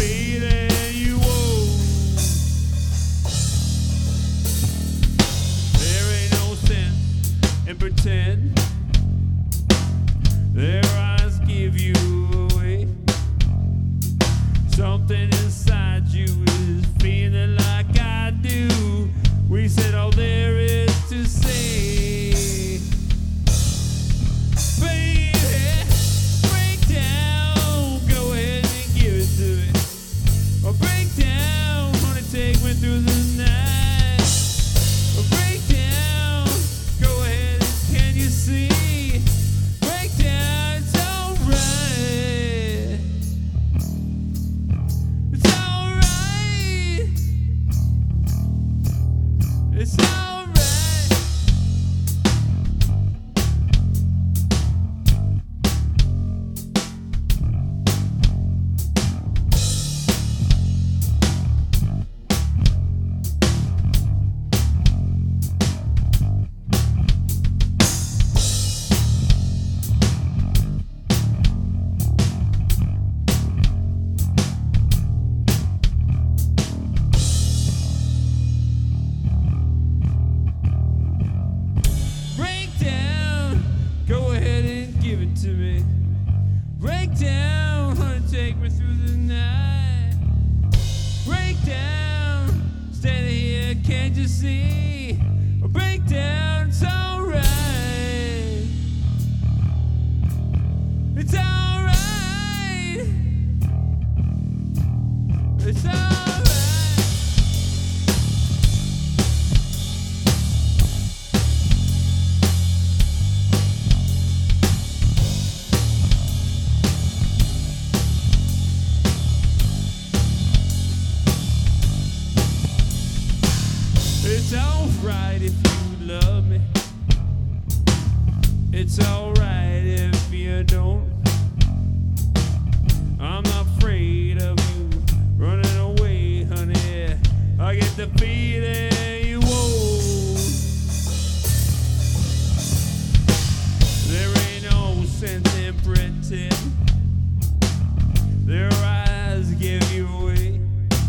feeling you owe. There ain't no sense in pretend. Their eyes give you away. Something inside you is feeling like I do. We said all there is to say. Baby, break down, go ahead and give it to me. Or break down, honey, take me through the night. Or break down, go ahead and can you see? Break down, it's alright. It's alright. It's alright. Break down, go ahead and give it to me. Break down, honey, take me through the night. Break down, standing here, can't you see? Break down, it's alright. It's alright. It's alright. It's alright if you love me. It's alright if you don't. I'm not afraid of you running away, honey. I get the feeling you owe. There ain't no sense in pretend. Their eyes give you away.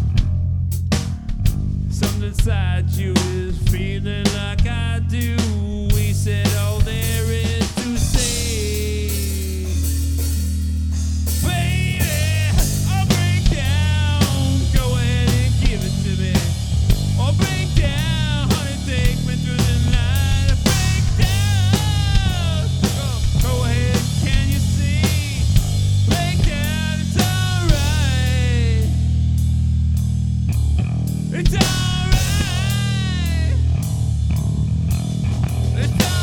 Something inside you is feeling like I do. We said all there is to say. Baby, I'll break down, go ahead and give it to me. Or break down, honey, take me through the night. Break down, go ahead, can you see? Break down, it's alright. It's alright. It's alright.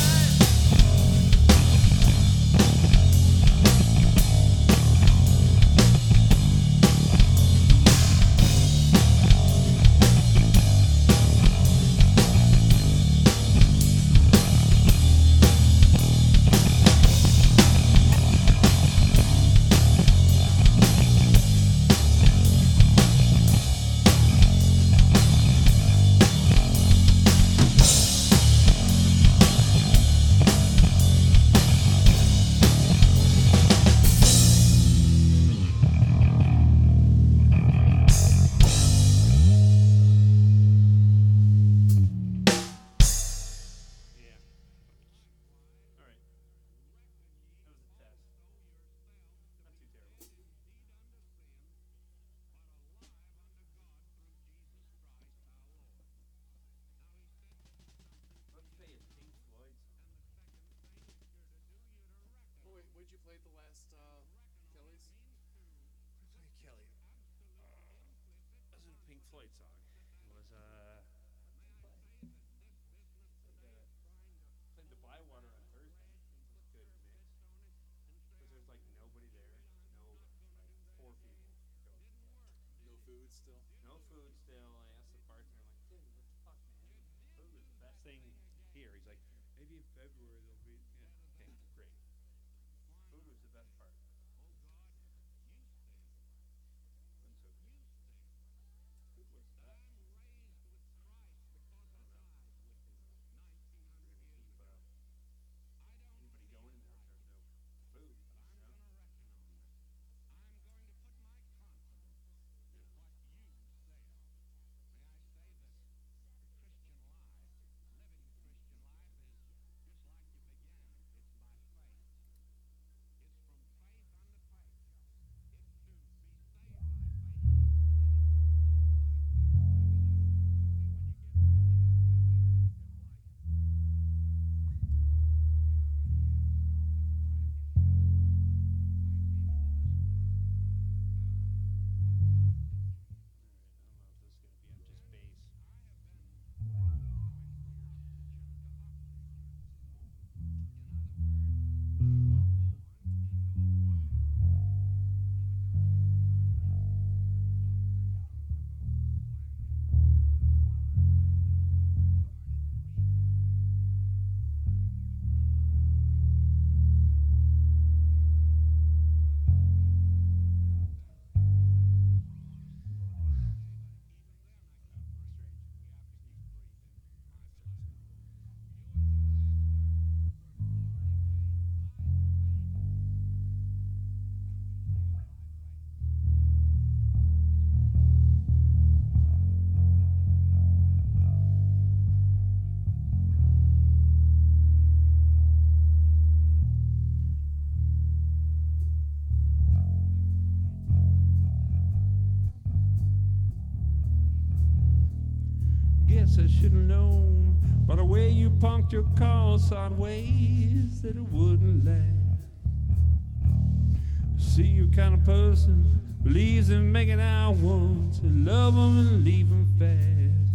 What'd you play at the last Kelly's? Play Kelly. That was a Pink Floyd song. It was played the Bywater on Thursday. It was a good mix. Because there's like nobody there. Nobody. Like 4 people. No food still? No food still. I asked the bartender, like, dude, what the fuck, man? Food is the best thing here. He's like, maybe in February there'll be. Yeah, okay, great. Food was the best part. Wasn't so good. Food was the best. I don't know. We're gonna keep anybody going in there if there's no food, you know? guess I should have known by the way you punked your car sideways that it wouldn't last. See, you kind of person believes in making out once and love 'em and leave 'em fast.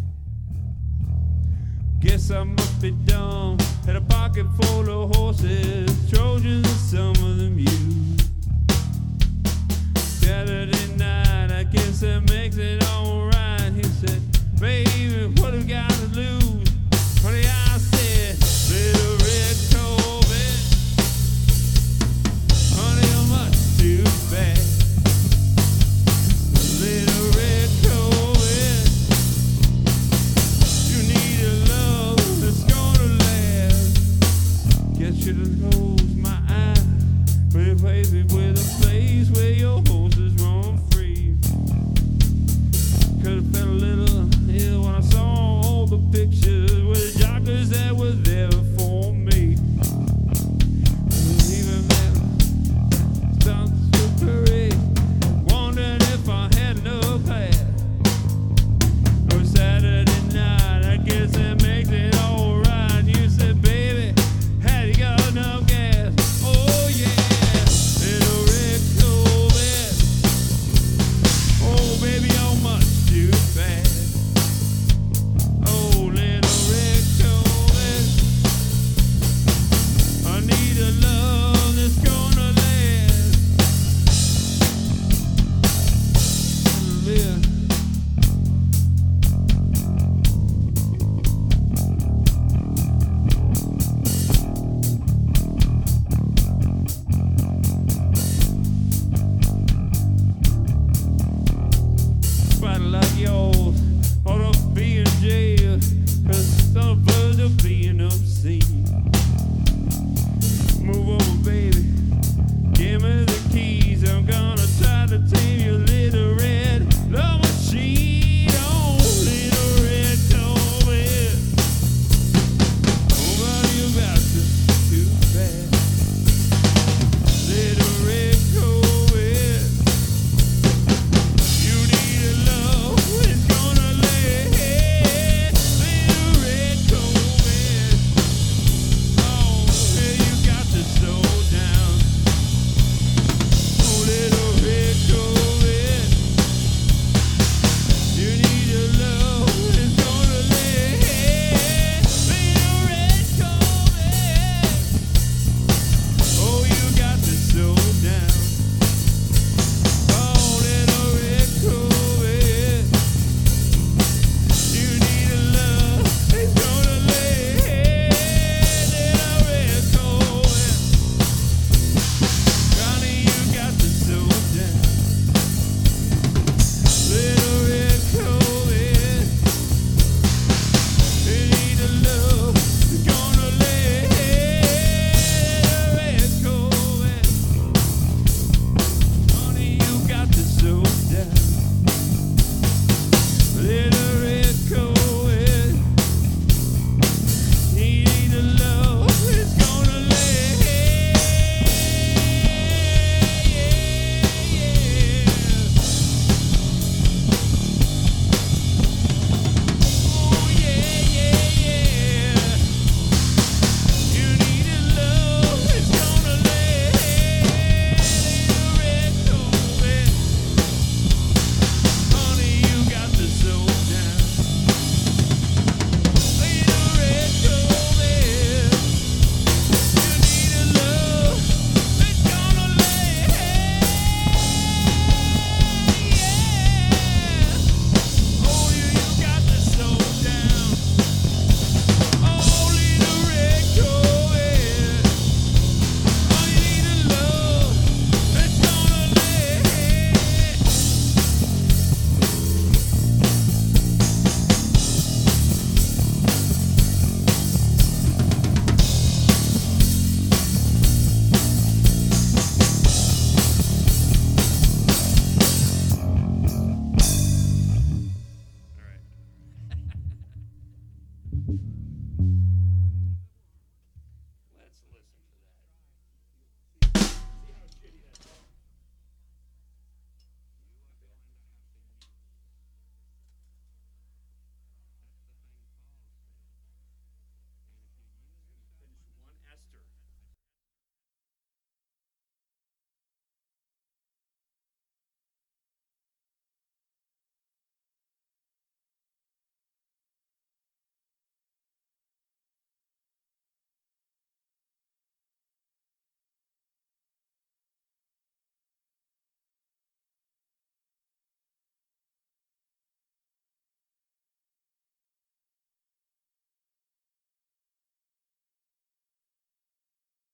Guess I must be dumb. Had a pocket full of horses, Trojans, and some of them used. Saturday night, I guess that makes it alright. He said, baby, what have we got to lose? Honey, I said, little red Corvette. Honey, I'm much too bad. Little red Corvette. You need a love that's gonna last. Guess you done closed my eyes, but it plays me with a place where your horses run free. Could've felt a little ill when I saw all the pictures with the jockers that were there for me. Even then, starts to parade, wondering if I had enough hair. Or Saturday night, I guess that makes it alright. You said, baby, have you got enough gas? Oh yeah, little red Corvette. Oh baby, you're much too fast.